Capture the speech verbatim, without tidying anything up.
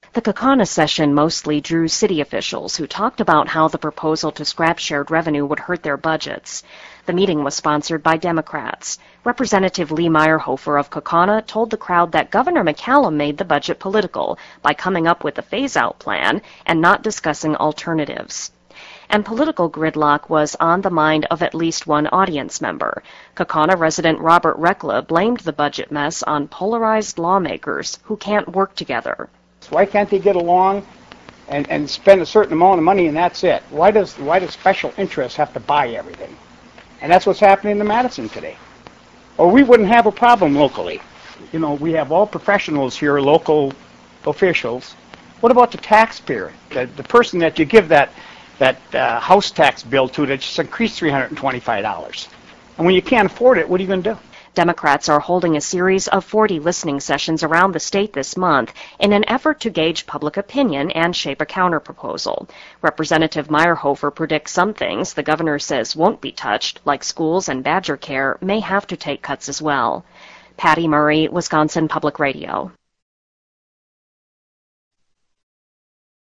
The Kaukauna session mostly drew city officials who talked about how the proposal to scrap shared revenue would hurt their budgets. The meeting was sponsored by Democrats. Representative Lee Meyerhofer of Kaukauna told the crowd that Governor McCallum made the budget political by coming up with a phase-out plan and not discussing alternatives. And political gridlock was on the mind of at least one audience member. Kaukauna resident Robert Rekla blamed the budget mess on polarized lawmakers who can't work together. Why can't they get along and, and spend a certain amount of money and that's it? Why does why does special interests have to buy everything? And that's what's happening in Madison today. Or we wouldn't have a problem locally. You know, we have all professionals here, local officials. What about the taxpayer, the, the person that you give that that uh, house tax bill to that just increased three hundred twenty-five dollars? And when you can't afford it, what are you going to do? Democrats are holding a series of forty listening sessions around the state this month in an effort to gauge public opinion and shape a counterproposal. Representative Meyerhofer predicts some things the governor says won't be touched, like schools and Badger Care, may have to take cuts as well. Patty Murray, Wisconsin Public Radio.